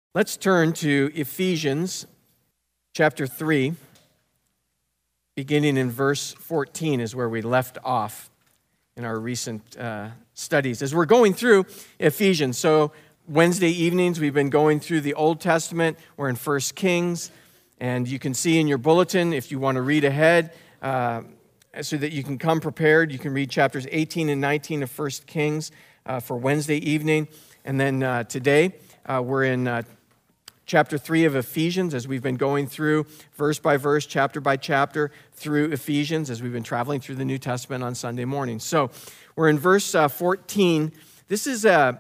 Let's turn to Ephesians chapter 3, beginning in verse 14 is where we left off in our recent studies. As we're going through Ephesians, so Wednesday evenings we've been going through the Old Testament. We're in 1 Kings, and you can see in your bulletin if you want to read ahead so that you can come prepared. You can read chapters 18 and 19 of 1 Kings for Wednesday evening. And then today we're in chapter 3 of Ephesians, as we've been going through verse by verse, chapter by chapter through Ephesians, as we've been traveling through the New Testament on Sunday morning. So we're in verse 14. This is it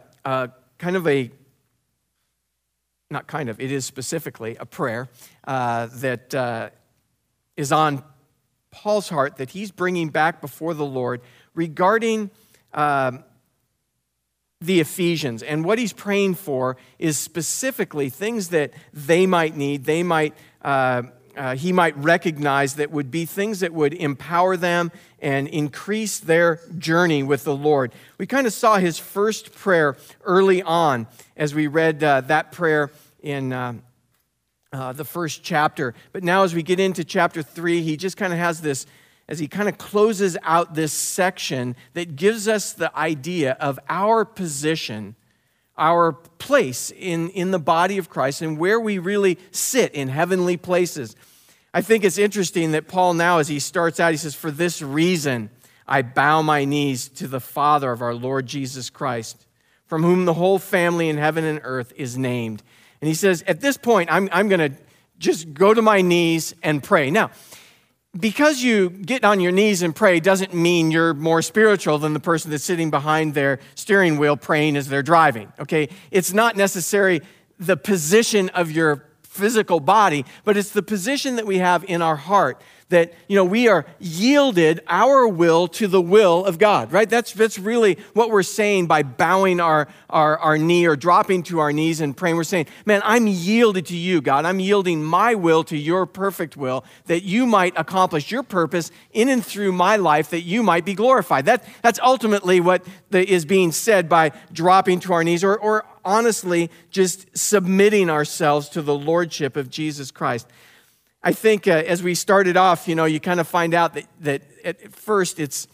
is specifically a prayer that is on Paul's heart that he's bringing back before the Lord regarding the Ephesians. And what he's praying for is specifically things that they might need, he might recognize that would be things that would empower them and increase their journey with the Lord. We kind of saw his first prayer early on as we read that prayer in the first chapter. But now as we get into chapter 3, he just kind of has this, as he kind of closes out this section that gives us the idea of our position, our place in the body of Christ and where we really sit in heavenly places. I think it's interesting that Paul now, as he starts out, he says, "For this reason I bow my knees to the Father of our Lord Jesus Christ, from whom the whole family in heaven and earth is named." And he says, at this point, I'm going to just go to my knees and pray. Now, because you get on your knees and pray doesn't mean you're more spiritual than the person that's sitting behind their steering wheel praying as they're driving, okay? It's not necessarily the position of your physical body, but it's the position that we have in our heart that, we are yielded our will to the will of God, right? That's really what we're saying by bowing our knee or dropping to our knees and praying. We're saying, man, I'm yielded to you, God. I'm yielding my will to your perfect will that you might accomplish your purpose in and through my life that you might be glorified. That's ultimately what is being said by dropping to our knees or honestly just submitting ourselves to the lordship of Jesus Christ. I think as we started off, you kind of find out that at first it's,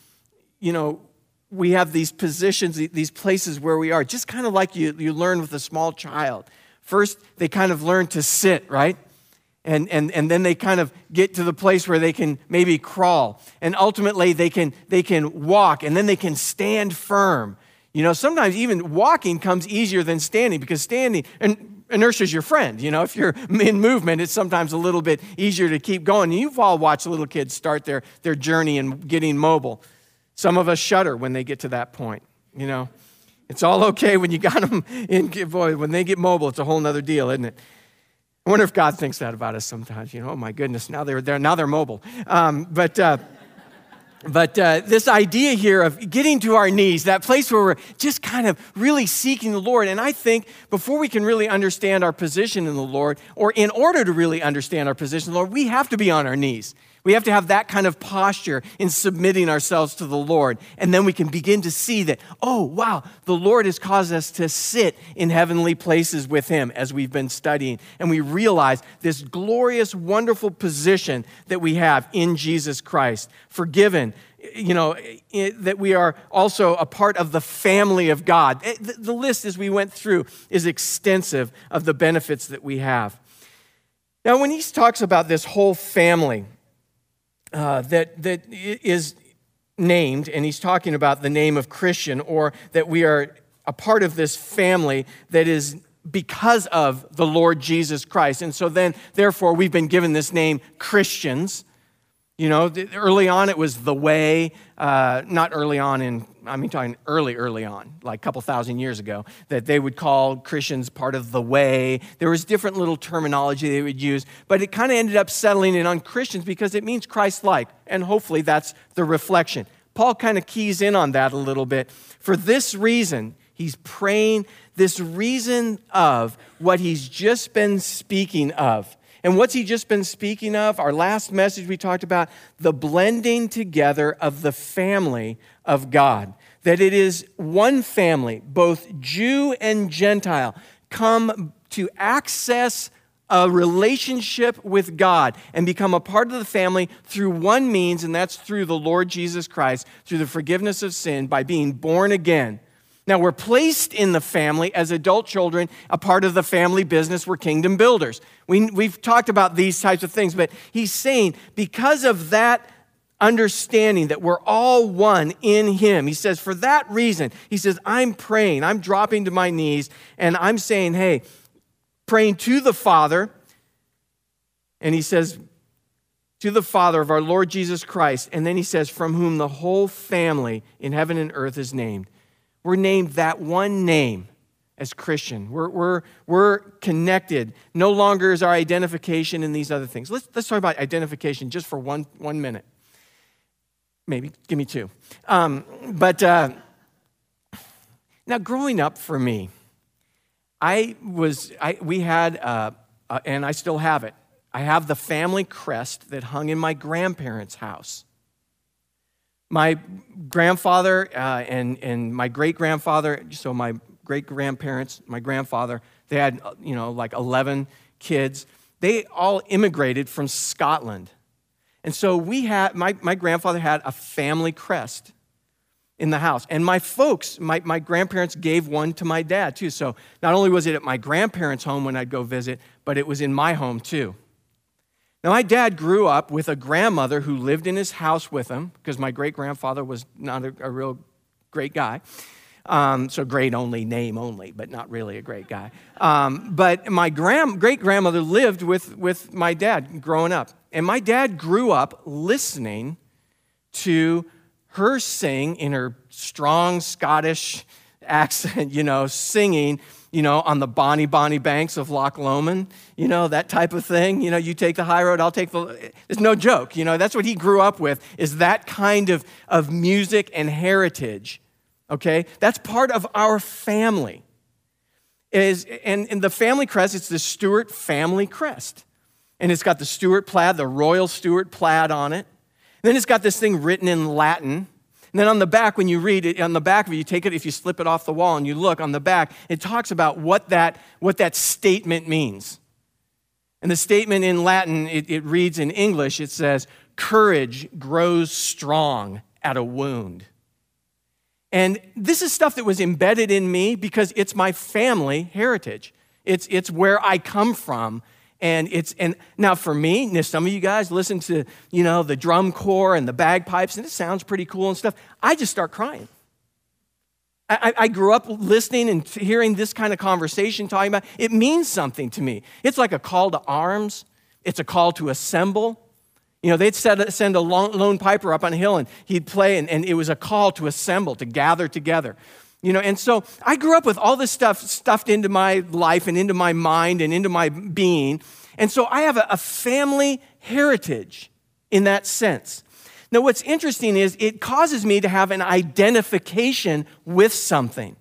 we have these positions, these places where we are, just kind of like you learn with a small child. First, they kind of learn to sit, right? And then they kind of get to the place where they can maybe crawl. And ultimately, they can walk, and then they can stand firm. Sometimes even walking comes easier than standing because standing, and inertia's your friend. If you're in movement, it's sometimes a little bit easier to keep going. And you've all watched little kids start their journey and getting mobile. Some of us shudder when they get to that point. It's all okay when you got them in. Boy, when they get mobile, it's a whole other deal, isn't it? I wonder if God thinks that about us sometimes. Oh my goodness, now they're mobile. But this idea here of getting to our knees, that place where we're just kind of really seeking the Lord. And I think before we can really understand our position in the Lord, or in order to really understand our position in the Lord, we have to be on our knees. We have to have that kind of posture in submitting ourselves to the Lord. And then we can begin to see that, oh, wow, the Lord has caused us to sit in heavenly places with him as we've been studying. And we realize this glorious, wonderful position that we have in Jesus Christ, forgiven, that we are also a part of the family of God. The list as we went through is extensive of the benefits that we have. Now, when he talks about this whole family, that is named, and he's talking about the name of Christian, or that we are a part of this family that is because of the Lord Jesus Christ. And so then, therefore, we've been given this name Christians. Early on it was the way, not early on talking early on, like a couple thousand years ago, that they would call Christians part of the way. There was different little terminology they would use, but it kind of ended up settling in on Christians because it means Christ-like, and hopefully that's the reflection. Paul kind of keys in on that a little bit. For this reason, he's praying this reason of what he's just been speaking of. And what's he just been speaking of? Our last message we talked about the blending together of the family of God. That it is one family, both Jew and Gentile, come to access a relationship with God and become a part of the family through one means, and that's through the Lord Jesus Christ, through the forgiveness of sin, by being born again. Now, we're placed in the family as adult children, a part of the family business. We're kingdom builders. We've talked about these types of things, but he's saying because of that understanding that we're all one in him, he says, for that reason, he says, I'm praying, I'm dropping to my knees, and I'm saying, hey, praying to the Father, and he says, to the Father of our Lord Jesus Christ, and then he says, from whom the whole family in heaven and earth is named. We're named that one name as Christian. We're connected. No longer is our identification in these other things. Let's talk about identification just for one minute. Maybe, give me two. Now growing up for me, we had, and I still have it, I have the family crest that hung in my grandparents' house. My grandfather and my great-grandfather, so my great-grandparents, my grandfather, they had, like 11 kids. They all immigrated from Scotland. And so we had, my grandfather had a family crest in the house. And my folks, my grandparents gave one to my dad too. So not only was it at my grandparents' home when I'd go visit, but it was in my home too. Now, my dad grew up with a grandmother who lived in his house with him, because my great-grandfather was not a real great guy. So great only, name only, but not really a great guy. But my great-grandmother lived with my dad growing up. And my dad grew up listening to her sing in her strong Scottish accent, singing, on the bonny banks of Loch Lomond, that type of thing. You take the high road, I'll take the... It's no joke, that's what he grew up with, is that kind of music and heritage, okay? That's part of our family. And the family crest, it's the Stuart family crest. And it's got the Stuart plaid, the royal Stuart plaid on it. And then it's got this thing written in Latin. And then on the back, when you read it, on the back of it, you take it, if you slip it off the wall and you look on the back, it talks about what that statement means. And the statement in Latin, it reads in English, it says, courage grows strong at a wound. And this is stuff that was embedded in me because it's my family heritage. It's where I come from. And now for me, some of you guys listen to, the drum corps and the bagpipes, and it sounds pretty cool and stuff. I just start crying. I grew up listening and hearing this kind of conversation talking about, it means something to me. It's like a call to arms. It's a call to assemble. They'd send a lone piper up on a hill and he'd play, and it was a call to assemble, to gather together. And so I grew up with all this stuff stuffed into my life and into my mind and into my being. And so I have a family heritage in that sense. Now, what's interesting is it causes me to have an identification with something.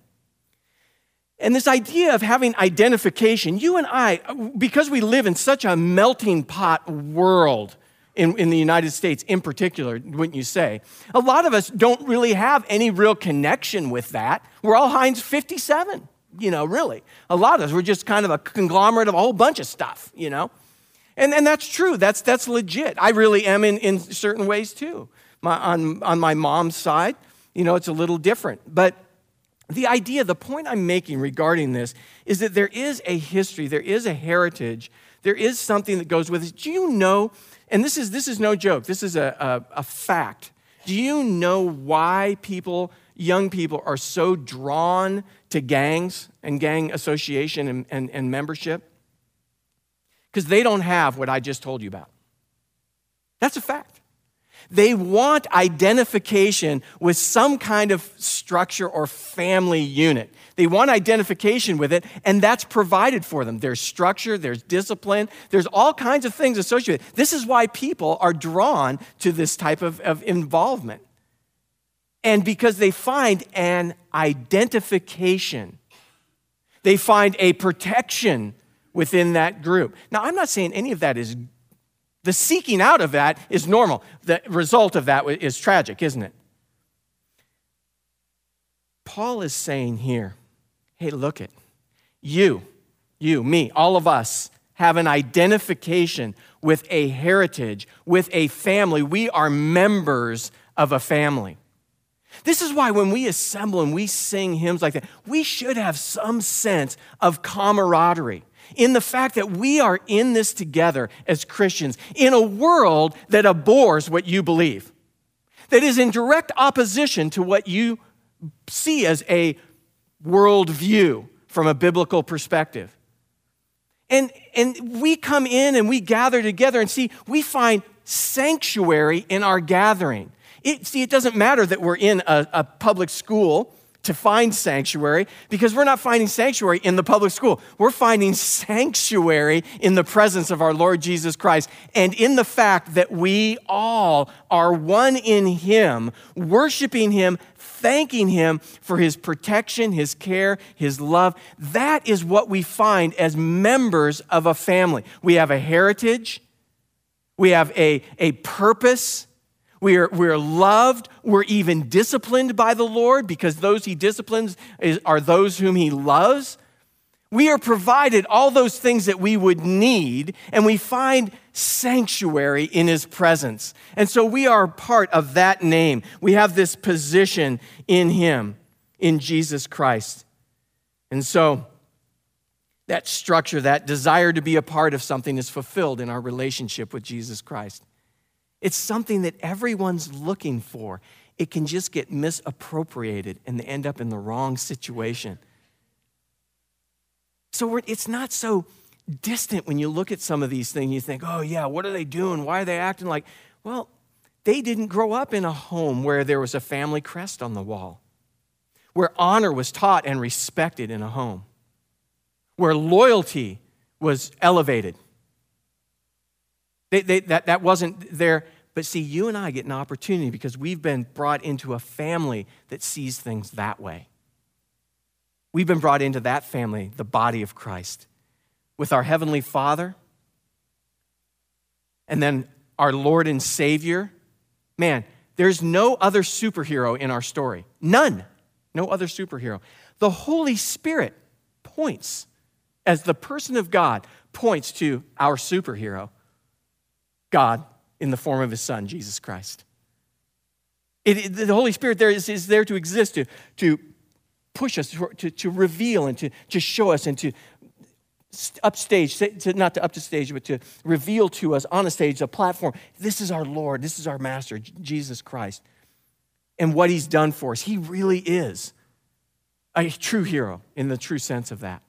And this idea of having identification, you and I, because we live in such a melting pot world, in the United States in particular, wouldn't you say? A lot of us don't really have any real connection with that. We're all Heinz 57, really. A lot of us, we're just kind of a conglomerate of a whole bunch of stuff, And that's true. That's legit. I really am in certain ways too. On my mom's side, it's a little different. But the point I'm making regarding this is that there is a history, there is a heritage, there is something that goes with it. Do you know? And this is no joke. This is a fact. Do you know why young people are so drawn to gangs and gang association and membership? Because they don't have what I just told you about. That's a fact. They want identification with some kind of structure or family unit. They want identification with it, and that's provided for them. There's structure, there's discipline, there's all kinds of things associated. This is why people are drawn to this type of involvement. And because they find an identification, they find a protection within that group. Now, I'm not saying any of that is the seeking out of that is normal. The result of that is tragic, isn't it? Paul is saying here, hey, look it. You you, me, all of us have an identification with a heritage, with a family. We are members of a family. This is why when we assemble and we sing hymns like that, we should have some sense of camaraderie in the fact that we are in this together as Christians in a world that abhors what you believe, that is in direct opposition to what you see as a worldview from a biblical perspective. And we come in and we gather together and see, we find sanctuary in our gathering. It doesn't matter that we're in a public school to find sanctuary, because we're not finding sanctuary in the public school. We're finding sanctuary in the presence of our Lord Jesus Christ and in the fact that we all are one in him, worshiping him, thanking him for his protection, his care, his love. That is what we find as members of a family. We have a heritage. We have a purpose. We're loved. We're even disciplined by the Lord, because those he disciplines are those whom he loves. We are provided all those things that we would need, and we find sanctuary in his presence. And so we are part of that name. We have this position in him, in Jesus Christ. And so that structure, that desire to be a part of something is fulfilled in our relationship with Jesus Christ. It's something that everyone's looking for. It can just get misappropriated and they end up in the wrong situation. So it's not so distant when you look at some of these things. You think, oh yeah, what are they doing? Why are they acting like? Well, they didn't grow up in a home where there was a family crest on the wall, where honor was taught and respected in a home, where loyalty was elevated. That wasn't there. But see, you and I get an opportunity because we've been brought into a family that sees things that way. We've been brought into that family, the body of Christ, with our Heavenly Father and then our Lord and Savior. Man, there's no other superhero in our story. None. No other superhero. The Holy Spirit points, as the person of God, points to our superhero, God, in the form of his Son, Jesus Christ. The Holy Spirit there is there to exist, to push us, to reveal and to show us and to upstage, not to up to stage, but to reveal to us on a stage, a platform. This is our Lord, this is our Master, Jesus Christ, and what he's done for us. He really is a true hero in the true sense of that.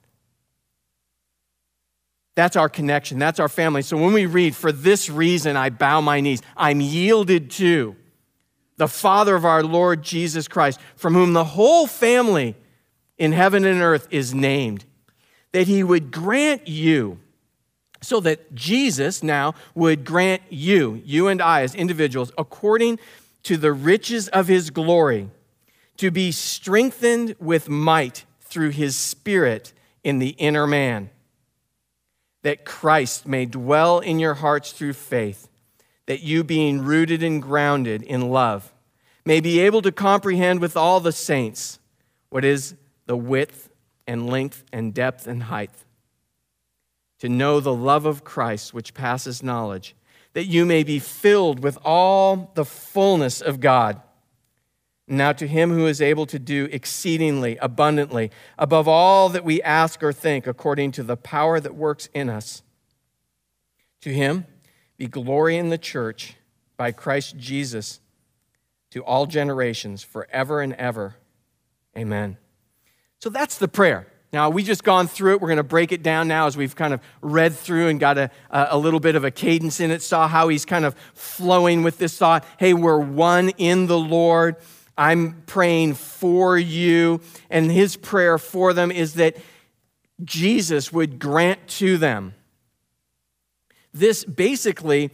That's our connection. That's our family. So when we read, for this reason I bow my knees, I'm yielded to the Father of our Lord Jesus Christ, from whom the whole family in heaven and earth is named, that he would grant you, so that Jesus now would grant you and I as individuals, according to the riches of his glory, to be strengthened with might through his Spirit in the inner man, that Christ may dwell in your hearts through faith, that you, being rooted and grounded in love, may be able to comprehend with all the saints what is the width and length and depth and height, to know the love of Christ which passes knowledge, that you may be filled with all the fullness of God. Now to him who is able to do exceedingly abundantly above all that we ask or think, according to the power that works in us, to him be glory in the church by Christ Jesus to all generations forever and ever. Amen. So that's the prayer. Now, we just gone through it. We're going to break it down now as we've kind of read through and got a little bit of a cadence in it, saw how he's kind of flowing with this thought. Hey, we're one in the Lord. I'm praying for you. And his prayer for them is that Jesus would grant to them this basically,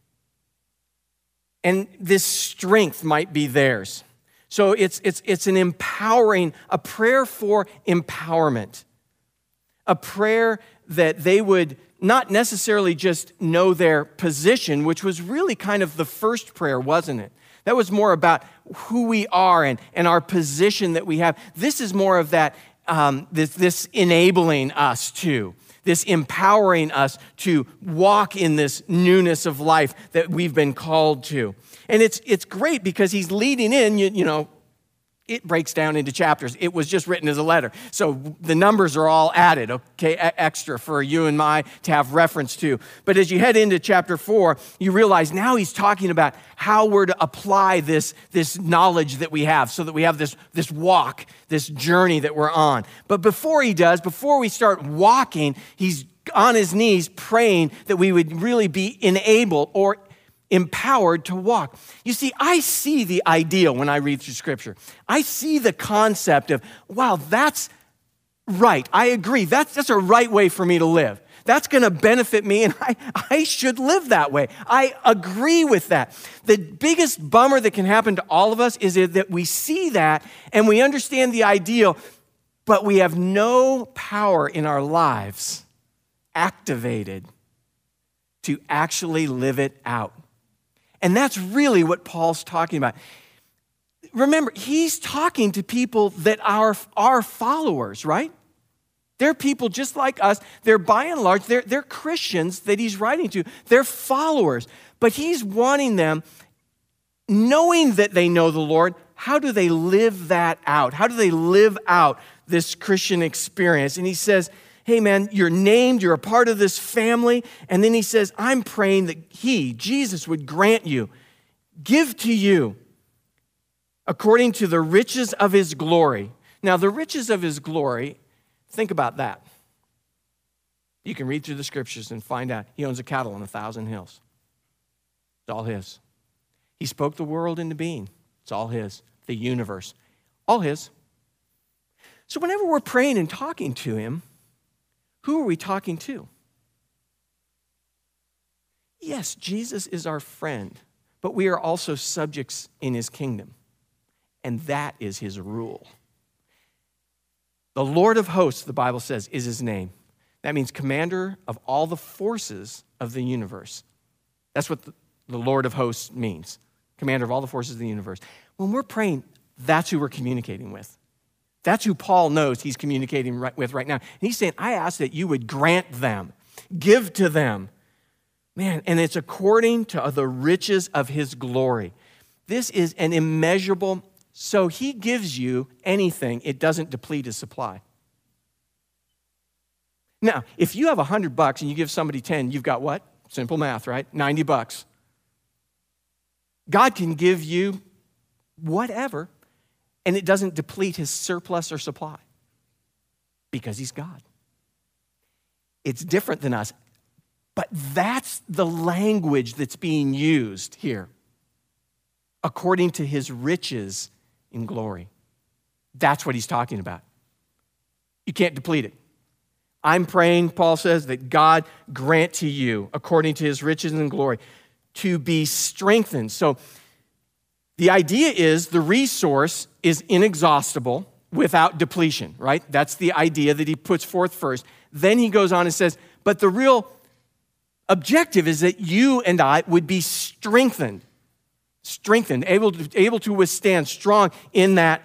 and this strength might be theirs. So it's an empowering, a prayer for empowerment, a prayer that they would not necessarily just know their position, which was really kind of the first prayer, wasn't it? That was more about who we are and our position that we have. This is more of that, this enabling us to. this empowering us to walk in this newness of life that we've been called to. And it's great because he's leading in, you know, it breaks down into chapters. It was just written as a letter. So the numbers are all added, okay, extra for you and I to have reference to. But as you head into chapter 4, you realize now he's talking about how we're to apply this knowledge that we have so that we have this walk, this journey that we're on. But before we start walking, he's on his knees praying that we would really be enabled or empowered to walk. You see, I see the ideal when I read through Scripture. I see the concept of, wow, that's right. I agree. That's a right way for me to live. That's going to benefit me, and I should live that way. I agree with that. The biggest bummer that can happen to all of us is that we see that and we understand the ideal, but we have no power in our lives activated to actually live it out. And that's really what Paul's talking about. Remember, he's talking to people that are followers, right? They're people just like us. They're by and large, they're Christians that he's writing to. They're followers. But he's wanting them, knowing that they know the Lord, how do they live that out? How do they live out this Christian experience? And he says, hey man, you're named, you're a part of this family. And then he says, I'm praying that Jesus, would grant you, give to you, according to the riches of his glory. Now, the riches of his glory, think about that. You can read through the Scriptures and find out he owns a cattle on 1,000 hills. It's all his. He spoke the world into being. It's all his. The universe, all his. So whenever we're praying and talking to him, who are we talking to? Yes, Jesus is our friend, but we are also subjects in his kingdom, and that is his rule. The Lord of hosts, the Bible says, is his name. That means commander of all the forces of the universe. That's what the Lord of hosts means, commander of all the forces of the universe. When we're praying, that's who we're communicating with. That's who Paul knows he's communicating with right now. And he's saying, I ask that you would grant them, give to them. Man, and it's according to the riches of his glory. This is an immeasurable, so he gives you anything, it doesn't deplete his supply. Now, if you have $100 and you give somebody 10, you've got what? Simple math, right? $90. God can give you whatever, and it doesn't deplete his surplus or supply because he's God. It's different than us, but that's the language that's being used here, according to his riches in glory. That's what he's talking about. You can't deplete it. I'm praying, Paul says, that God grant to you, according to his riches in glory, to be strengthened. So the idea is the resource is inexhaustible without depletion, right? That's the idea that he puts forth first. Then he goes on and says, but the real objective is that you and I would be strengthened, able to withstand, strong in that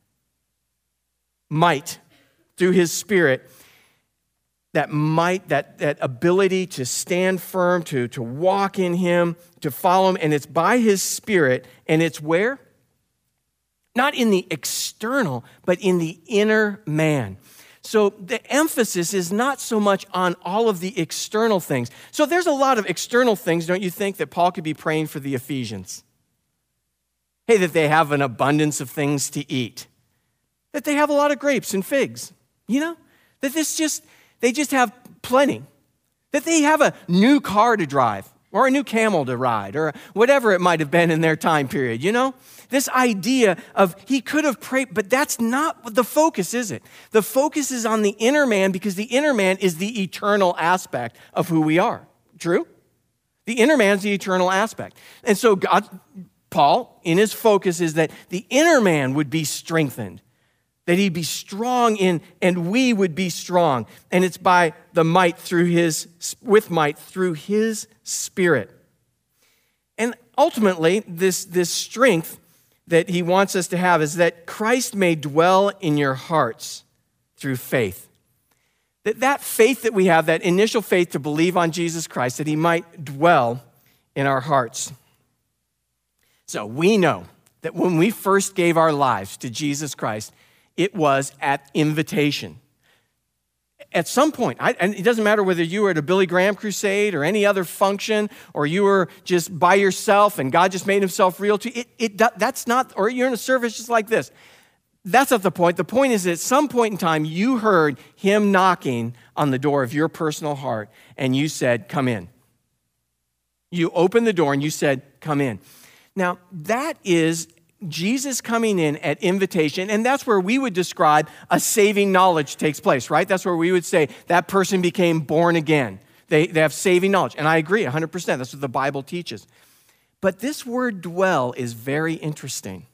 might through his Spirit, that might, that ability to stand firm, to walk in him, to follow him, and it's by his Spirit, and it's where? Not in the external, but in the inner man. So the emphasis is not so much on all of the external things. So there's a lot of external things, don't you think, that Paul could be praying for the Ephesians? Hey, that they have an abundance of things to eat. That they have a lot of grapes and figs, you know? That they just have plenty. That they have a new car to drive or a new camel to ride or whatever it might have been in their time period, you know? This idea of he could have prayed, but that's not the focus, is it? The focus is on the inner man because the inner man is the eternal aspect of who we are. True? The inner man's the eternal aspect. And so Paul, in his focus, is that the inner man would be strengthened, that he'd be strong in, and we would be strong. And it's by the might through his Spirit. And ultimately, this strength that he wants us to have is that Christ may dwell in your hearts through faith. That faith that we have, that initial faith to believe on Jesus Christ, that he might dwell in our hearts. So we know that when we first gave our lives to Jesus Christ, it was at invitation. At some point, and it doesn't matter whether you were at a Billy Graham crusade or any other function, or you were just by yourself and God just made himself real to you, that's not, or you're in a service just like this. That's not the point. The point is that at some point in time, you heard him knocking on the door of your personal heart, and you said, come in. You opened the door and you said, come in. Now, that is Jesus coming in at invitation, and that's where we would describe a saving knowledge takes place, right? That's where we would say that person became born again. They have saving knowledge, and I agree 100%. That's what the Bible teaches. But this word dwell is very interesting.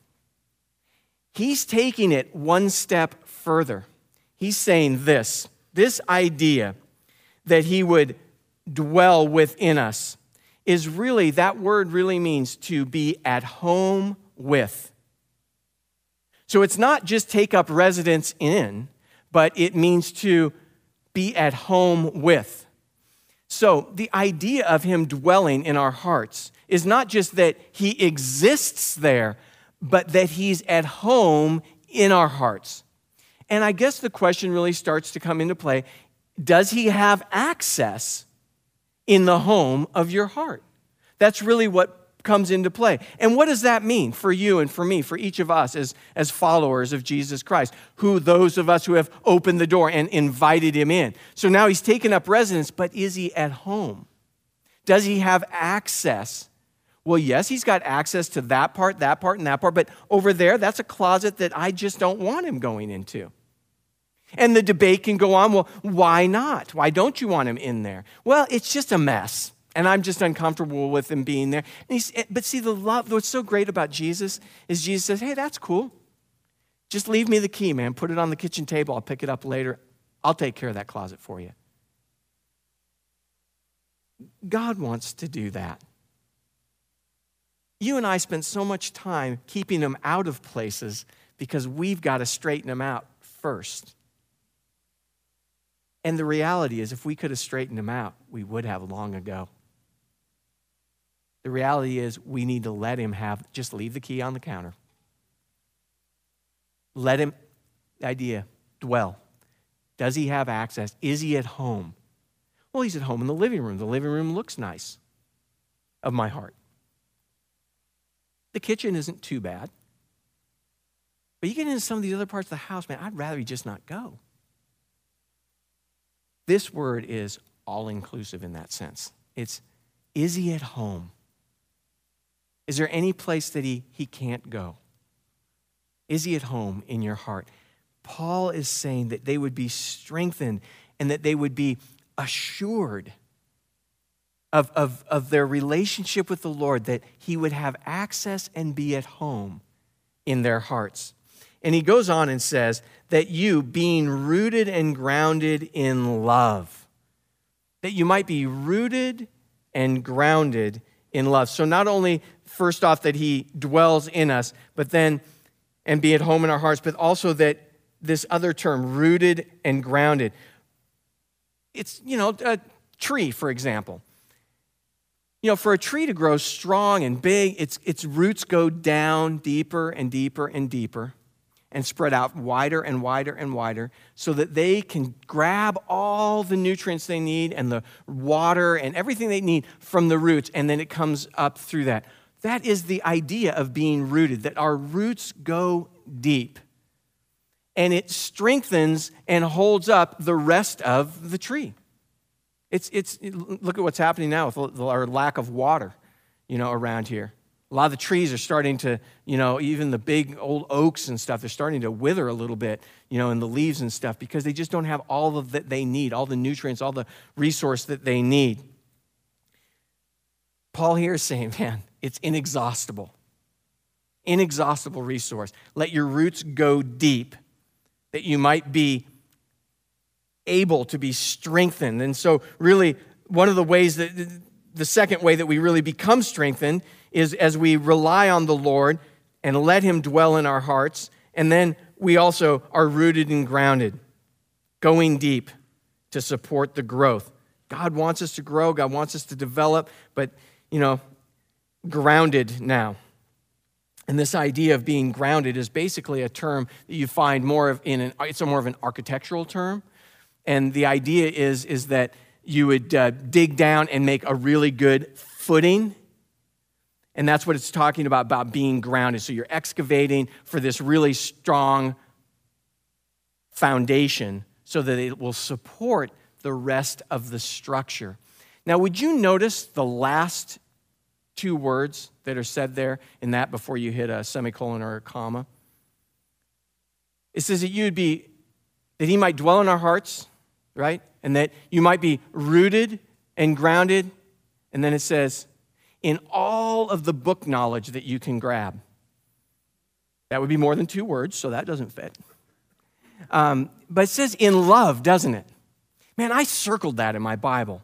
He's taking it one step further. He's saying this idea that he would dwell within us is really, that word really means to be at home with. So it's not just take up residence in, but it means to be at home with. So the idea of him dwelling in our hearts is not just that he exists there, but that he's at home in our hearts. And I guess the question really starts to come into play. Does he have access in the home of your heart? That's really what comes into play. And what does that mean for you and for me, for each of us as followers of Jesus Christ, those of us who have opened the door and invited him in? So now he's taken up residence, but is he at home? Does he have access? Well, yes, he's got access to that part, and that part, but over there, that's a closet that I just don't want him going into. And the debate can go on, well, why not? Why don't you want him in there? Well, it's just a mess, and I'm just uncomfortable with him being there. But see, what's so great about Jesus is Jesus says, hey, that's cool. Just leave me the key, man. Put it on the kitchen table. I'll pick it up later. I'll take care of that closet for you. God wants to do that. You and I spend so much time keeping him out of places because we've got to straighten him out first. And the reality is, if we could have straightened him out, we would have long ago. The reality is, we need to let him just leave the key on the counter. Let him, the idea, dwell. Does he have access? Is he at home? Well, he's at home in the living room. The living room looks nice of my heart. The kitchen isn't too bad. But you get into some of these other parts of the house, man, I'd rather you just not go. This word is all-inclusive in that sense. Is he at home? Is there any place that he can't go? Is he at home in your heart? Paul is saying that they would be strengthened and that they would be assured of their relationship with the Lord, that he would have access and be at home in their hearts. And he goes on and says that you, being rooted and grounded in love, that you might be rooted and grounded in love. So not only, first off, that he dwells in us, but then, and be at home in our hearts, but also that this other term, rooted and grounded. It's, a tree, for example. For a tree to grow strong and big, its roots go down deeper and deeper and deeper and spread out wider and wider and wider so that they can grab all the nutrients they need and the water and everything they need from the roots, and then it comes up through that. That is the idea of being rooted, that our roots go deep. And it strengthens and holds up the rest of the tree. Look at what's happening now with our lack of water, around here. A lot of the trees are starting to, even the big old oaks and stuff, they're starting to wither a little bit, in the leaves and stuff, because they just don't have all of that they need, all the nutrients, all the resource that they need. Paul here is saying, man, it's inexhaustible. Inexhaustible resource. Let your roots go deep, that you might be able to be strengthened. And so really, one of the ways that, the second way that we really become strengthened is as we rely on the Lord and let him dwell in our hearts. And then we also are rooted and grounded, going deep, to support the growth. God wants us to grow. God wants us to develop, but, grounded now. And this idea of being grounded is basically a term that you find more of it's more of an architectural term. And the idea is that you would dig down and make a really good footing. And that's what it's talking about being grounded. So you're excavating for this really strong foundation so that it will support the rest of the structure. Now, would you notice the last two words that are said there in that before you hit a semicolon or a comma? It says that that he might dwell in our hearts, right? And that you might be rooted and grounded. And then it says, in all of the book knowledge that you can grab. That would be more than two words, so that doesn't fit. But it says in love, doesn't it? Man, I circled that in my Bible.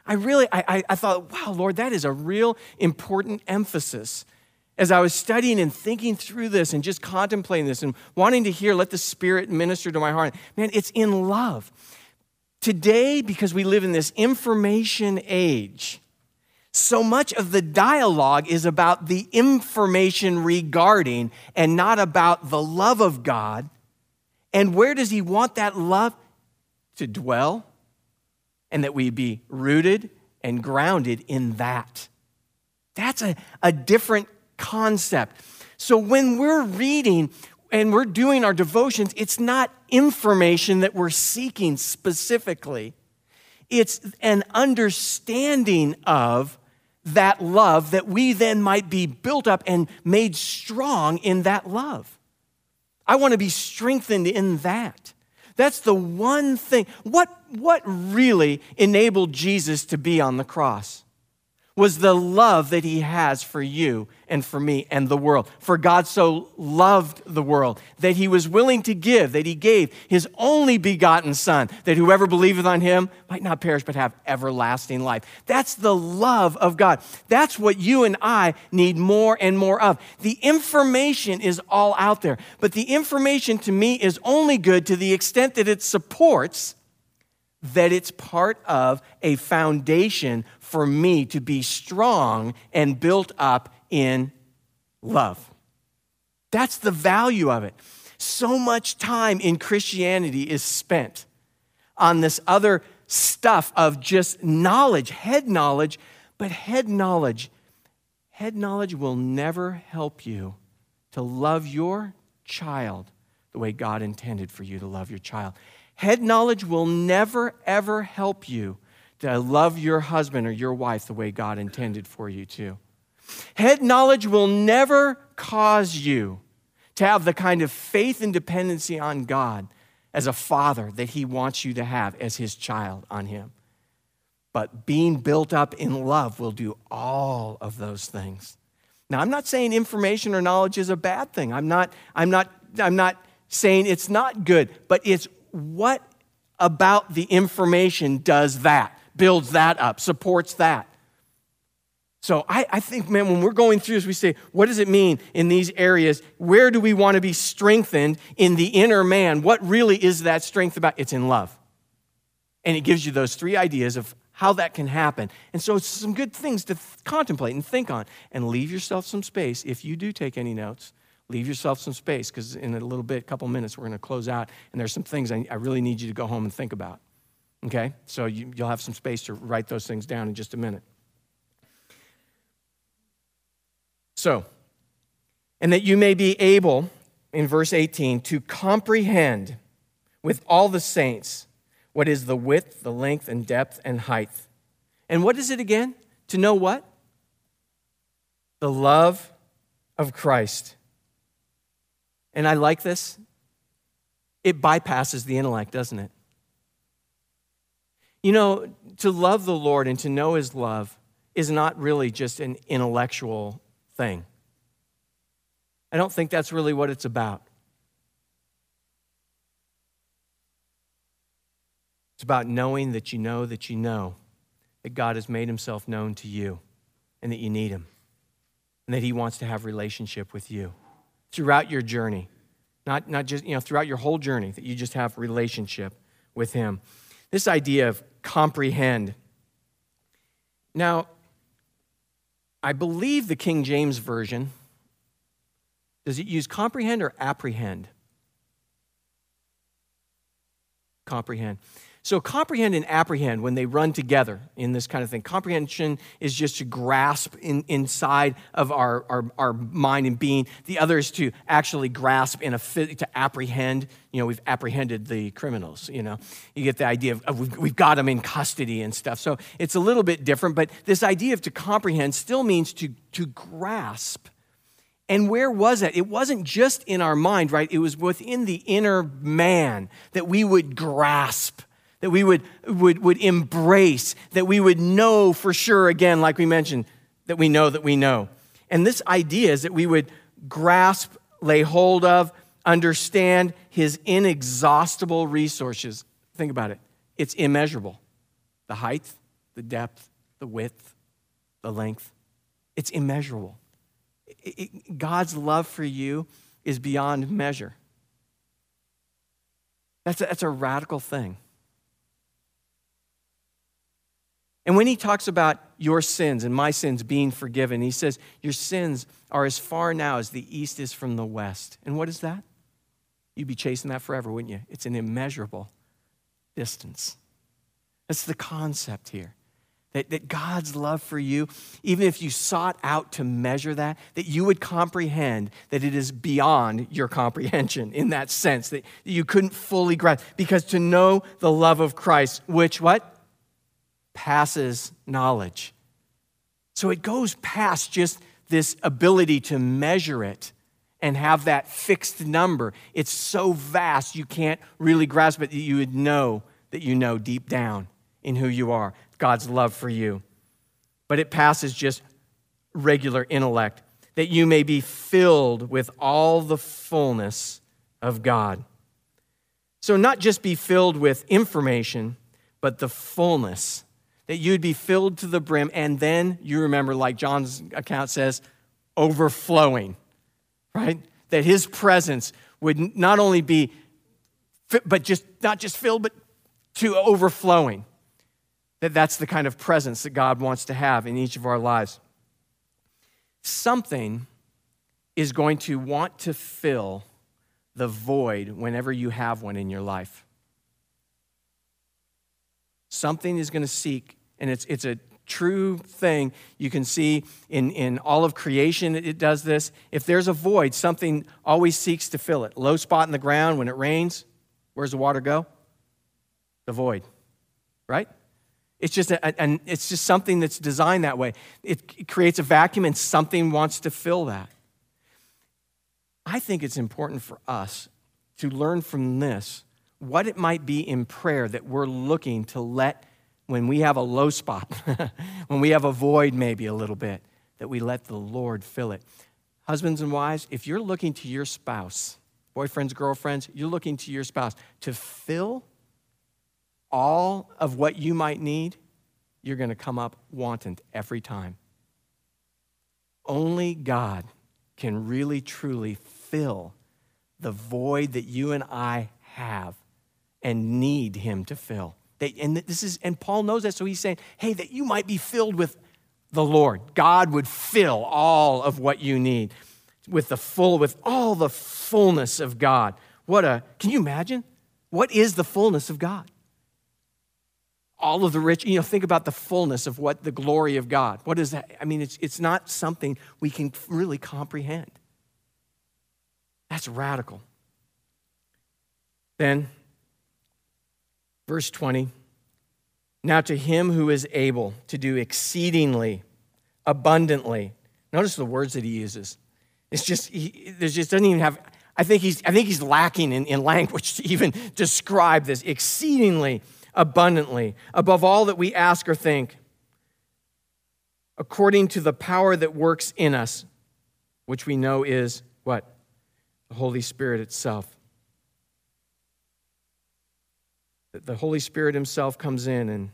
I thought, wow, Lord, that is a real important emphasis. As I was studying and thinking through this and just contemplating this and wanting to let the Spirit minister to my heart, man, it's in love. Today, because we live in this information age, so much of the dialogue is about the information regarding and not about the love of God. And where does he want that love to dwell? And that we be rooted and grounded in that. That's a different concept. So when we're reading and we're doing our devotions, it's not information that we're seeking specifically. It's an understanding of that love that we then might be built up and made strong in that love. I want to be strengthened in that. That's the one thing. What really enabled Jesus to be on the cross was the love that he has for you and for me and the world. For God so loved the world that he was willing to give, that he gave his only begotten Son, that whoever believeth on him might not perish but have everlasting life. That's the love of God. That's what you and I need more and more of. The information is all out there, but the information to me is only good to the extent that it supports that it's part of a foundation for me to be strong and built up in love. That's the value of it. So much time in Christianity is spent on this other stuff of just knowledge, head knowledge, but head knowledge will never help you to love your child the way God intended for you to love your child. Head knowledge will never, ever help you to love your husband or your wife the way God intended for you to. Head knowledge will never cause you to have the kind of faith and dependency on God as a father that he wants you to have as his child on him. But being built up in love will do all of those things. Now, I'm not saying information or knowledge is a bad thing. I'm not saying it's not good, but it's what about the information does that, builds that up, supports that. So I think, man, when we're going through this, we say, what does it mean in these areas? Where do we want to be strengthened in the inner man? What really is that strength about? It's in love. And it gives you those three ideas of how that can happen. And so it's some good things to contemplate and think on. And leave yourself some space. If you do take any notes, leave yourself some space, because in a little bit, a couple minutes, we're going to close out, and there's some things I really need you to go home and think about, okay? So you'll have some space to write those things down in just a minute. So, and that you may be able, in verse 18, to comprehend with all the saints what is the width, the length, and depth, and height. And what is it again? To know what? The love of Christ. And I like this. It bypasses the intellect, doesn't it? You know, to love the Lord and to know his love is not really just an intellectual thing. I don't think that's really what it's about. It's about knowing that you know that God has made himself known to you and that you need him and that he wants to have relationship with you throughout your journey, not just, throughout your whole journey, that you just have relationship with him. This idea of comprehend. Now, I believe the King James Version, does it use comprehend or apprehend? Comprehend. So comprehend and apprehend, when they run together in this kind of thing, comprehension is just to grasp inside of our mind and being. The other is to actually grasp to apprehend. We've apprehended the criminals, You get the idea of we've got them in custody and stuff. So it's a little bit different, but this idea of to comprehend still means to grasp. And where was it? It wasn't just in our mind, right? It was within the inner man that we would grasp, that we would embrace, that we would know for sure, again, like we mentioned, that we know. And this idea is that we would grasp, lay hold of, understand his inexhaustible resources. Think about it. It's immeasurable. The height, the depth, the width, the length. It's immeasurable. God's love for you is beyond measure. That's a radical thing. And when he talks about your sins and my sins being forgiven, he says, your sins are as far now as the east is from the west. And what is that? You'd be chasing that forever, wouldn't you? It's an immeasurable distance. That's the concept here. That God's love for you, even if you sought out to measure that you would comprehend that it is beyond your comprehension in that sense, that you couldn't fully grasp. Because to know the love of Christ, which what? Passes knowledge. So it goes past just this ability to measure it and have that fixed number. It's so vast you can't really grasp it, that you would know that you know deep down in who you are, God's love for you. But it passes just regular intellect, that you may be filled with all the fullness of God. So not just be filled with information, but the fullness, that you'd be filled to the brim, and then, you remember, like John's account says, overflowing, right? That his presence would not only be, but just not just filled, but to overflowing. That's the kind of presence that God wants to have in each of our lives. Something is going to want to fill the void whenever you have one in your life. Something is going to seek, and it's a true thing. You can see in all of creation it does this. If there's a void, something always seeks to fill it. Low spot in the ground, when it rains, where's the water go? The void, right? It's just it's just something that's designed that way. It creates a vacuum and something wants to fill that. I think it's important for us to learn from this what it might be in prayer that we're looking to let, when we have a low spot, when we have a void maybe a little bit, that we let the Lord fill it. Husbands and wives, if you're looking to your spouse, boyfriends, girlfriends, you're looking to your spouse to fill all of what you might need, you're going to come up wanting every time. Only God can really, truly fill the void that you and I have and need him to fill. And Paul knows that, so he's saying, hey, that you might be filled with the Lord. God would fill all of what you need with all the fullness of God. Can you imagine? What is the fullness of God? All of the rich, think about the fullness of what the glory of God. What is that? I mean, it's not something we can really comprehend. That's radical. Then, verse 20, now to him who is able to do exceedingly, abundantly. Notice the words that he uses. It's just, doesn't even have, I think he's lacking in language to even describe this. Exceedingly, abundantly, above all that we ask or think, according to the power that works in us, which we know is what? The Holy Spirit itself. The Holy Spirit himself comes in, and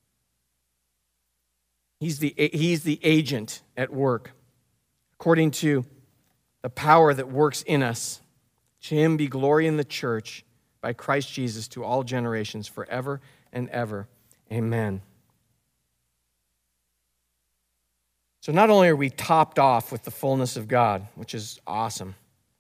he's the agent at work, according to the power that works in us. To him be glory in the church by Christ Jesus to all generations forever and ever. Amen. So not only are we topped off with the fullness of God, which is awesome,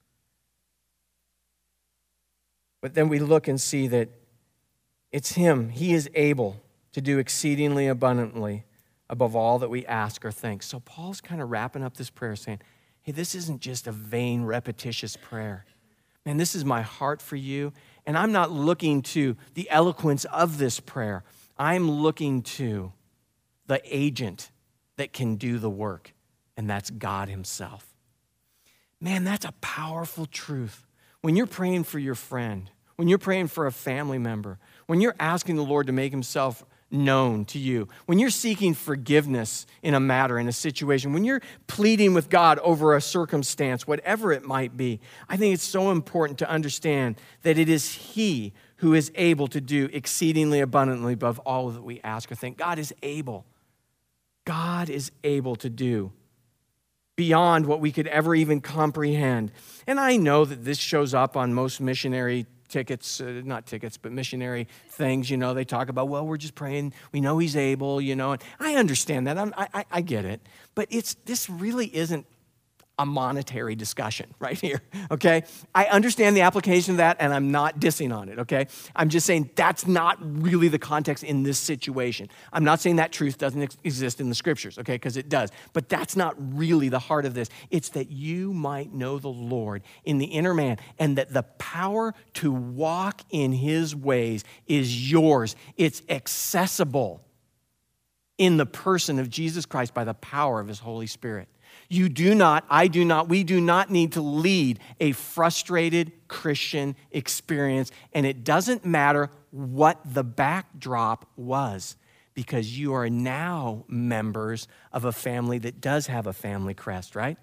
but then we look and see that it's him. He is able to do exceedingly abundantly above all that we ask or think. So Paul's kind of wrapping up this prayer saying, hey, this isn't just a vain, repetitious prayer. Man, this is my heart for you. And I'm not looking to the eloquence of this prayer. I'm looking to the agent that can do the work, and that's God himself. Man, that's a powerful truth. When you're praying for your friend, when you're praying for a family member, when you're asking the Lord to make himself known to you, when you're seeking forgiveness in a matter, in a situation, when you're pleading with God over a circumstance, whatever it might be, I think it's so important to understand that it is he who is able to do exceedingly abundantly above all that we ask or think. God is able. God is able to do beyond what we could ever even comprehend. And I know that this shows up on most missionary tickets, not tickets, but missionary things. They talk about, well, we're just praying. We know he's able, and I understand that. I get it. But this really isn't a monetary discussion right here, okay? I understand the application of that, and I'm not dissing on it, okay? I'm just saying that's not really the context in this situation. I'm not saying that truth doesn't exist in the scriptures, okay, because it does. But that's not really the heart of this. It's that you might know the Lord in the inner man, and that the power to walk in his ways is yours. It's accessible in the person of Jesus Christ by the power of his Holy Spirit. You do not, I do not, we do not need to lead a frustrated Christian experience. And it doesn't matter what the backdrop was, because you are now members of a family that does have a family crest, right?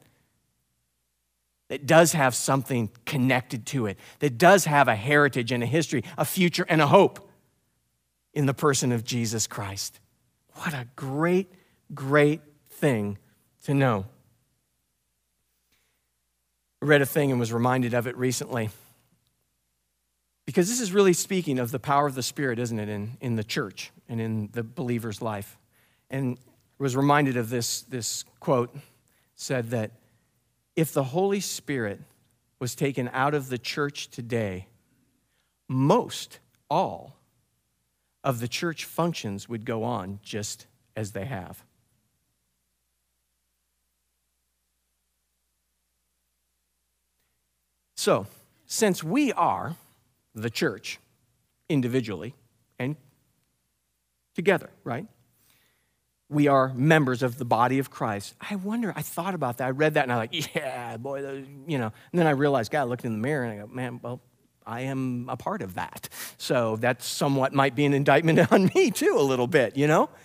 That does have something connected to it, that does have a heritage and a history, a future and a hope in the person of Jesus Christ. What a great, great thing to know. I read a thing and was reminded of it recently, because this is really speaking of the power of the Spirit, isn't it, in the church and in the believer's life. And was reminded of this quote, said that if the Holy Spirit was taken out of the church today, most all of the church functions would go on just as they have. So, since we are the church, individually and together, right? We are members of the body of Christ. I thought about that. I read that and I'm like, yeah, boy, And then I realized, God, I looked in the mirror and I go, man, well, I am a part of that. So that somewhat might be an indictment on me too, a little bit,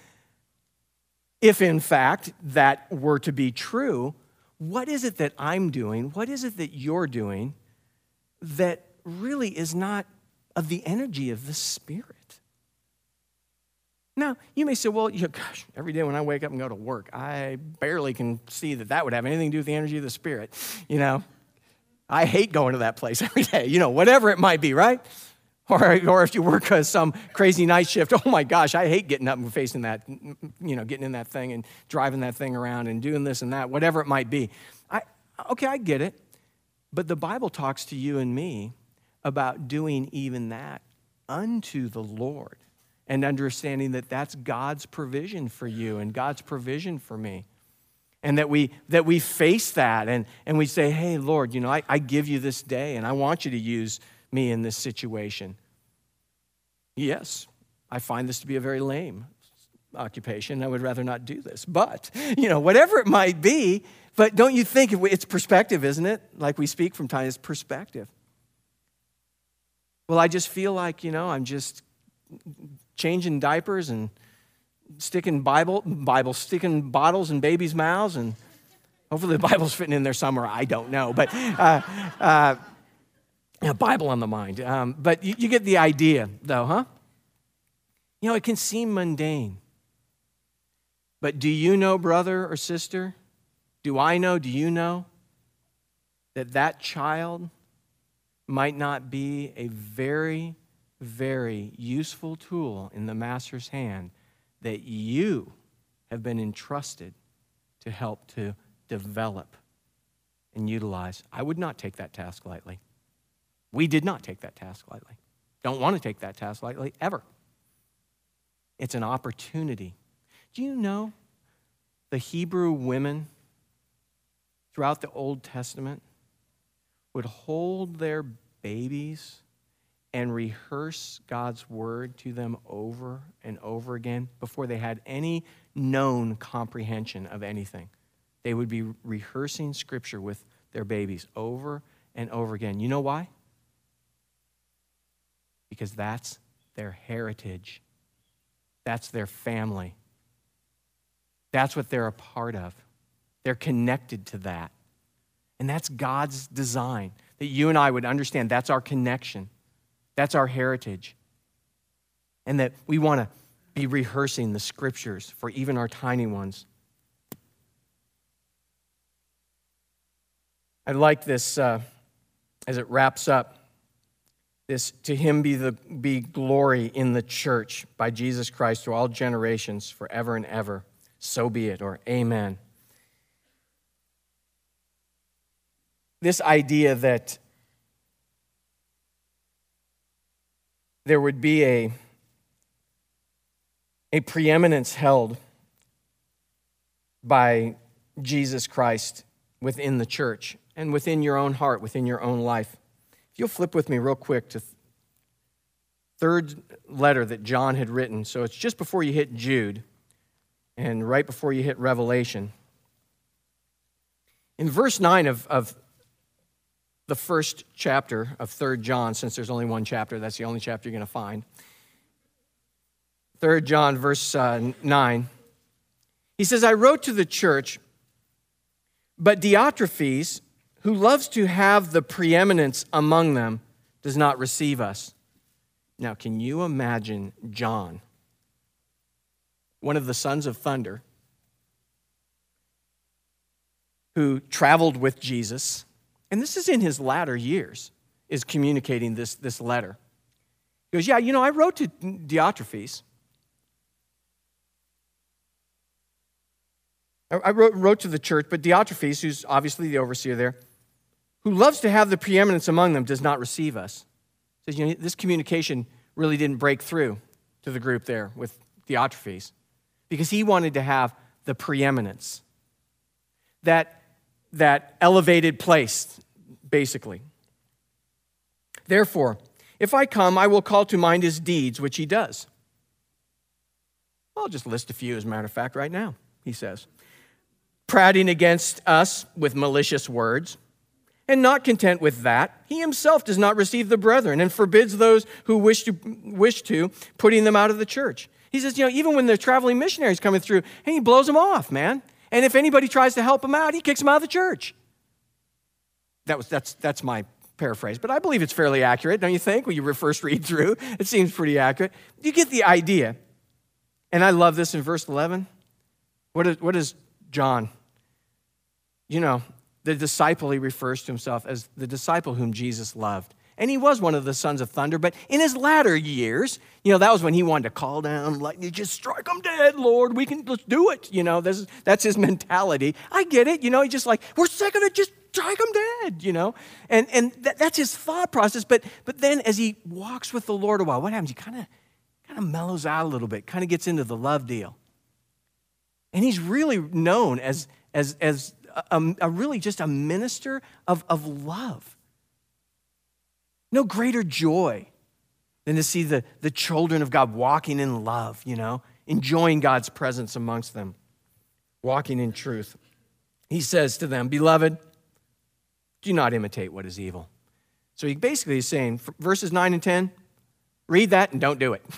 If in fact that were to be true, what is it that I'm doing? What is it that you're doing that really is not of the energy of the Spirit? Now, you may say, well, gosh, every day when I wake up and go to work, I barely can see that would have anything to do with the energy of the Spirit. I hate going to that place every day, whatever it might be, right? Or if you work some crazy night shift, oh my gosh, I hate getting up and facing that, getting in that thing and driving that thing around and doing this and that, whatever it might be. I get it. But the Bible talks to you and me about doing even that unto the Lord, and understanding that that's God's provision for you and God's provision for me. And that we face that and we say, hey, Lord, I give you this day and I want you to use me in this situation. Yes, I find this to be a very lame occupation. I would rather not do this. But, whatever it might be, but don't you think it's perspective, isn't it? Like we speak from time, it's perspective. Well, I just feel like, I'm just changing diapers and sticking sticking bottles in babies' mouths, and hopefully the Bible's fitting in there somewhere. I don't know, but Bible on the mind. But you get the idea, though, huh? It can seem mundane. But do you know, brother or sister? Do I know? Do you know that child might not be a very very useful tool in the master's hand that you have been entrusted to help to develop and utilize. I would not take that task lightly. We did not take that task lightly. Don't want to take that task lightly, ever. It's an opportunity. Do you know the Hebrew women throughout the Old Testament would hold their babies and rehearse God's word to them over and over again before they had any known comprehension of anything? They would be rehearsing Scripture with their babies over and over again. You know why? Because that's their heritage. That's their family. That's what they're a part of. They're connected to that. And that's God's design, that you and I would understand that's our connection. That's our heritage. And that we want to be rehearsing the Scriptures for even our tiny ones. I like this as it wraps up. This, to him be glory in the church by Jesus Christ to all generations forever and ever. So be it, or amen. This idea that there would be a preeminence held by Jesus Christ within the church and within your own heart, within your own life. If you'll flip with me real quick to third letter that John had written. So it's just before you hit Jude and right before you hit Revelation. In verse 9 of the first chapter of 3 John, since there's only one chapter, that's the only chapter you're going to find. 3 John, verse 9, he says, I wrote to the church, but Diotrephes, who loves to have the preeminence among them, does not receive us. Now, can you imagine John, one of the sons of thunder, who traveled with Jesus, and this is in his latter years, is communicating this letter. He goes, yeah, I wrote to Diotrephes. I wrote to the church, but Diotrephes, who's obviously the overseer there, who loves to have the preeminence among them, does not receive us. Says, this communication really didn't break through to the group there with Diotrephes because he wanted to have the preeminence, that elevated place, basically. Therefore, if I come, I will call to mind his deeds, which he does. I'll just list a few, as a matter of fact, right now, he says. Prating against us with malicious words, and not content with that, he himself does not receive the brethren and forbids those who wish to, putting them out of the church. He says, even when they're traveling missionaries coming through, and he blows them off, man. And if anybody tries to help him out, he kicks them out of the church. That's my paraphrase, but I believe it's fairly accurate, don't you think? When you first read through, it seems pretty accurate. You get the idea. And I love this in verse 11. What is John? The disciple, he refers to himself as the disciple whom Jesus loved. And he was one of the sons of thunder, but in his latter years, that was when he wanted to call down, like, you just strike them dead, Lord, let's do it. That's his mentality. I get it, he's just like, we're sick of it, just strike them dead, And that's his thought process, but then as he walks with the Lord a while, what happens? He kind of mellows out a little bit, kind of gets into the love deal. And he's really known as really just a minister of love. No greater joy than to see the children of God walking in love, enjoying God's presence amongst them, walking in truth. He says to them, beloved, do not imitate what is evil. So he basically is saying, verses 9 and 10, read that and don't do it.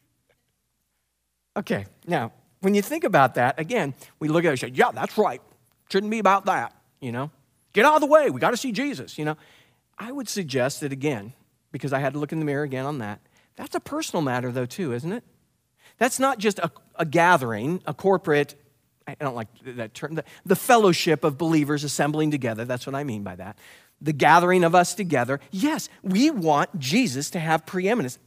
Okay, now, when you think about that, again, we look at it and say, yeah, that's right. Shouldn't be about that, Get out of the way. We got to see Jesus, I would suggest that, again, because I had to look in the mirror again on that, that's a personal matter, though, too, isn't it? That's not just a gathering, a corporate, I don't like that term, the fellowship of believers assembling together. That's what I mean by that. The gathering of us together. Yes, we want Jesus to have preeminence.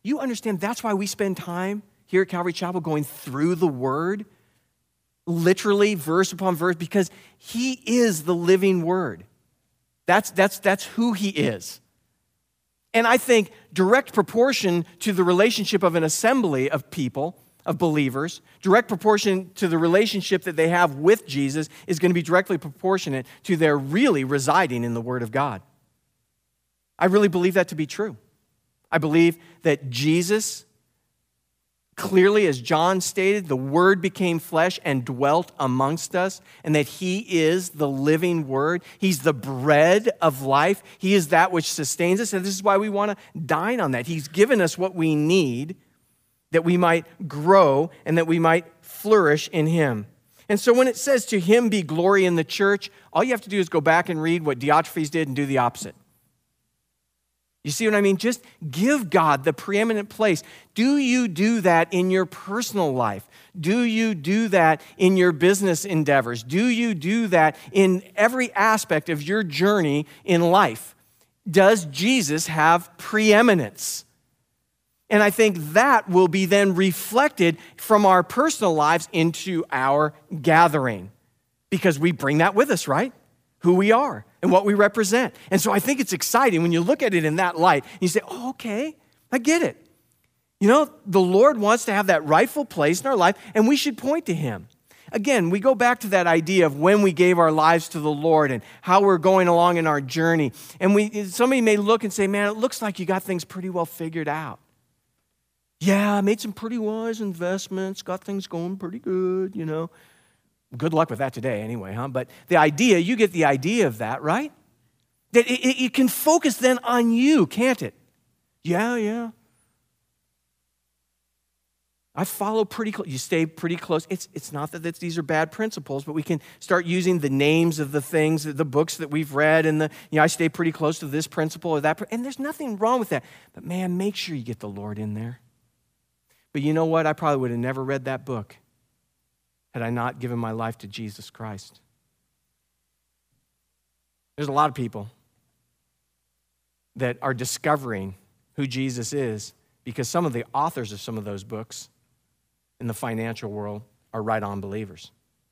You understand that's why we spend time here at Calvary Chapel going through the Word, literally verse upon verse, because he is the living Word. That's who he is. And I think direct proportion to the relationship of an assembly of people, of believers, direct proportion to the relationship that they have with Jesus is going to be directly proportionate to their really residing in the Word of God. I really believe that to be true. I believe that Jesus, clearly, as John stated, the Word became flesh and dwelt amongst us, and that he is the living Word. He's the bread of life. He is that which sustains us, and this is why we want to dine on that. He's given us what we need that we might grow and that we might flourish in him. And so when it says to him be glory in the church, all you have to do is go back and read what Diotrephes did and do the opposite. You see what I mean? Just give God the preeminent place. Do you do that in your personal life? Do you do that in your business endeavors? Do you do that in every aspect of your journey in life? Does Jesus have preeminence? And I think that will be then reflected from our personal lives into our gathering, because we bring that with us, right? Who we are and what we represent. And so I think it's exciting when you look at it in that light. And you say, oh, okay, I get it. You know, the Lord wants to have that rightful place in our life, and we should point to him. Again, we go back to that idea of when we gave our lives to the Lord and how we're going along in our journey. And somebody may look and say, man, it looks like you got things pretty well figured out. Yeah, I made some pretty wise investments, got things going pretty good, you know. Good luck with that today anyway, huh? But the idea, you get the idea of that, right? That it can focus then on you, can't it? Yeah. I follow pretty close. You stay pretty close. It's not that these are bad principles, but we can start using the names of the things, the books that we've read, and I stay pretty close to this principle or that. And there's nothing wrong with that. But man, make sure you get the Lord in there. But you know what? I probably would have never read that book had I not given my life to Jesus Christ. There's a lot of people that are discovering who Jesus is because some of the authors of some of those books in the financial world are right-on believers.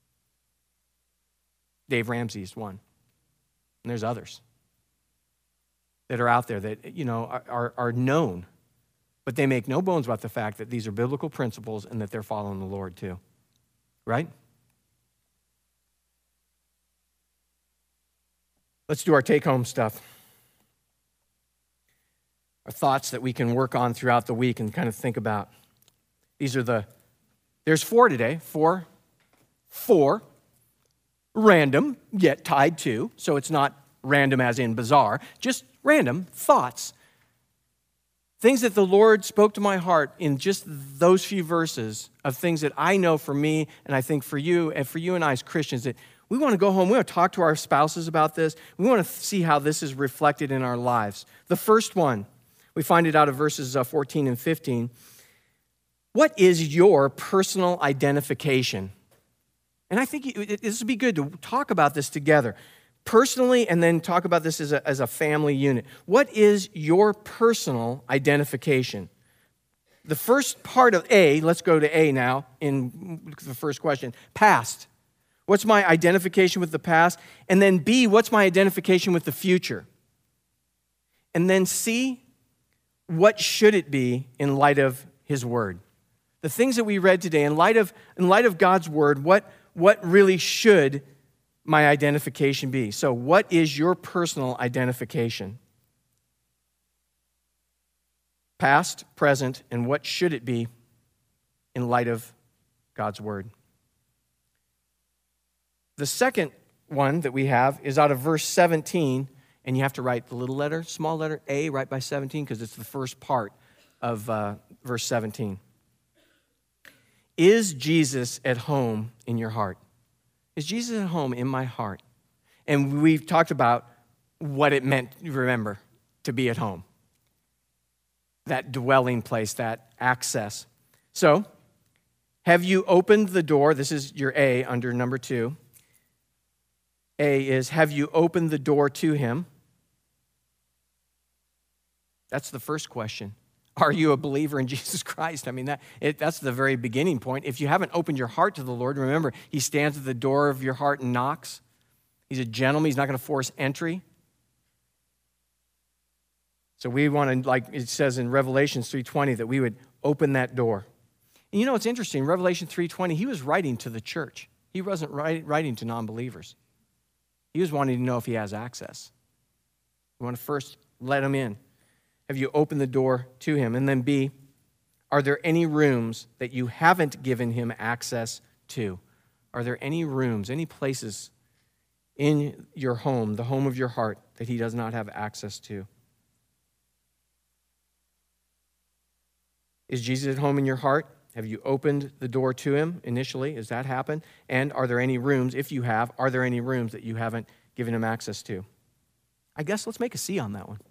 Dave Ramsey is one. And there's others that are out there that, are known. But they make no bones about the fact that these are biblical principles and that they're following the Lord too. Right? Let's do our take-home stuff. Our thoughts that we can work on throughout the week and kind of think about. There's 4 today. Four. Random, yet tied to. So it's not random as in bizarre. Just random thoughts. Things that the Lord spoke to my heart in just those few verses of things that I know for me and I think for you and I as Christians, that we want to go home, we want to talk to our spouses about this. We want to see how this is reflected in our lives. The first one, we find it out of verses 14 and 15. What is your personal identification? And I think this would be good to talk about this together. Personally, and then talk about this as a family unit. What is your personal identification? The first part of A, let's go to A now in the first question. Past. What's my identification with the past? And then B, what's my identification with the future? And then C, what should it be in light of his word? The things that we read today, in light of God's word, what really should my identification be? So what is your personal identification? Past, present, and what should it be in light of God's word? The second one that we have is out of verse 17, and you have to write the little letter, small letter A, right by 17, because it's the first part of verse 17. Is Jesus at home in your heart? Is Jesus at home in my heart? And we've talked about what it meant, remember, to be at home. That dwelling place, that access. So, have you opened the door? This is your A under number 2. A is, have you opened the door to him? That's the first question. Are you a believer in Jesus Christ? I mean, that's the very beginning point. If you haven't opened your heart to the Lord, remember, he stands at the door of your heart and knocks. He's a gentleman. He's not going to force entry. So we want to, like it says in Revelation 3:20, that we would open that door. And you know what's interesting? Revelation 3:20, he was writing to the church. He wasn't writing to non-believers. He was wanting to know if he has access. You want to first let him in. Have you opened the door to him? And then B, are there any rooms that you haven't given him access to? Are there any rooms, any places in your home, the home of your heart, that he does not have access to? Is Jesus at home in your heart? Have you opened the door to him initially? Has that happened? And are there any rooms, if you have, are there any rooms that you haven't given him access to? I guess let's make a C on that one.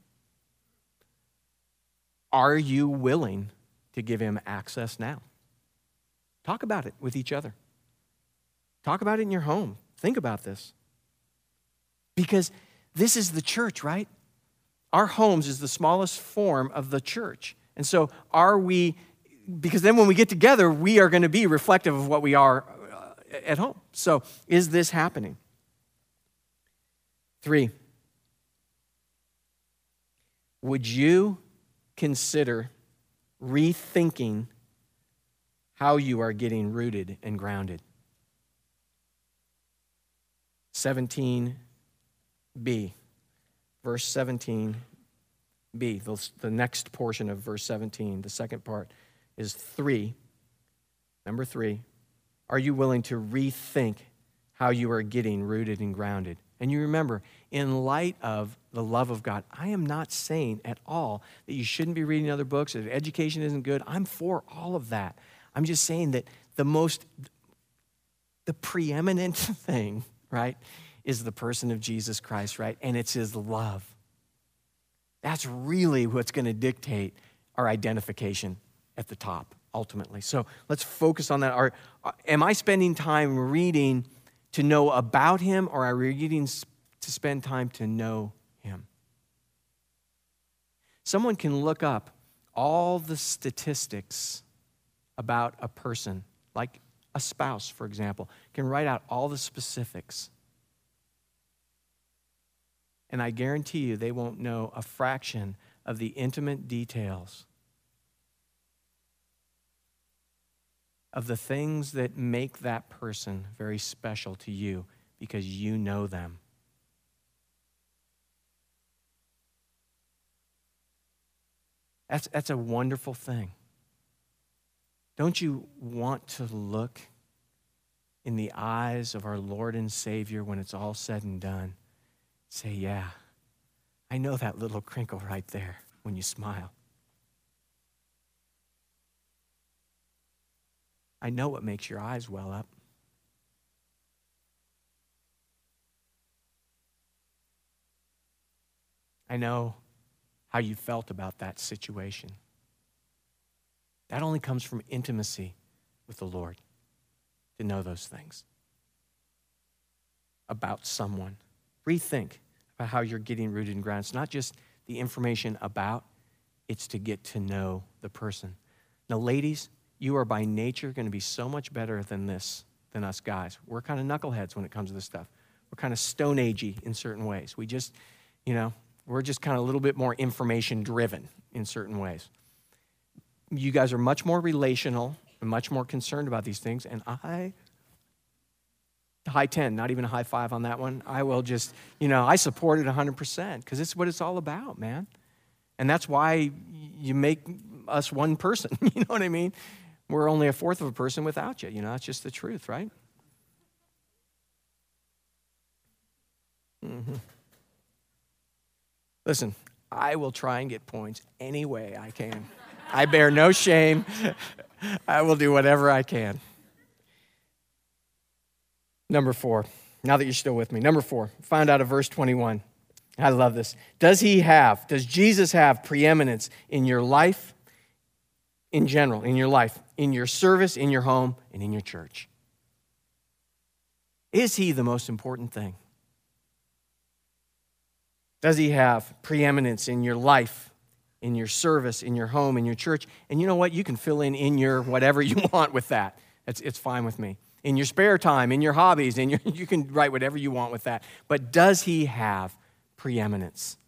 Are you willing to give him access now? Talk about it with each other. Talk about it in your home. Think about this. Because this is the church, right? Our homes is the smallest form of the church. And so are we, because then when we get together, we are going to be reflective of what we are at home. So is this happening? 3, would you consider rethinking how you are getting rooted and grounded? 17b, verse 17b, the next portion of verse 17, the second part is 3. Number 3, are you willing to rethink how you are getting rooted and grounded? And you remember, in light of the love of God, I am not saying at all that you shouldn't be reading other books, that education isn't good. I'm for all of that. I'm just saying that the preeminent thing, right, is the person of Jesus Christ, right? And it's his love. That's really what's going to dictate our identification at the top, ultimately. So let's focus on that. Am I spending time reading to know about him, or are we reading to spend time to know him? Someone can look up all the statistics about a person, like a spouse, for example, can write out all the specifics. And I guarantee you they won't know a fraction of the intimate details of the things that make that person very special to you because you know them. That's a wonderful thing. Don't you want to look in the eyes of our Lord and Savior when it's all said and done? Say, yeah, I know that little crinkle right there when you smile. I know what makes your eyes well up. I know how you felt about that situation. That only comes from intimacy with the Lord, to know those things about someone. Rethink about how you're getting rooted and grounded. It's not just the information about, it's to get to know the person. Now, ladies, you are by nature going to be so much better than us guys. We're kind of knuckleheads when it comes to this stuff. We're kind of Stone Agey in certain ways. We just, we're just kind of a little bit more information driven in certain ways. You guys are much more relational and much more concerned about these things. And high 10, not even a high 5 on that one. I will just, I support it 100% because it's what it's all about, man. And that's why you make us one person. You know what I mean? We're only a fourth of a person without you. That's just the truth, right? Mm-hmm. Listen, I will try and get points any way I can. I bear no shame. I will do whatever I can. Number 4, now that you're still with me. Number 4, found out of verse 21. I love this. Does Jesus have preeminence in your life, in general, in your life, in your service, in your home, and in your church? Is he the most important thing? Does he have preeminence in your life, in your service, in your home, in your church. And you know what? You can fill in your whatever you want with that. It's fine with me. In your spare time, in your hobbies, you can write whatever you want with that. But does he have preeminence?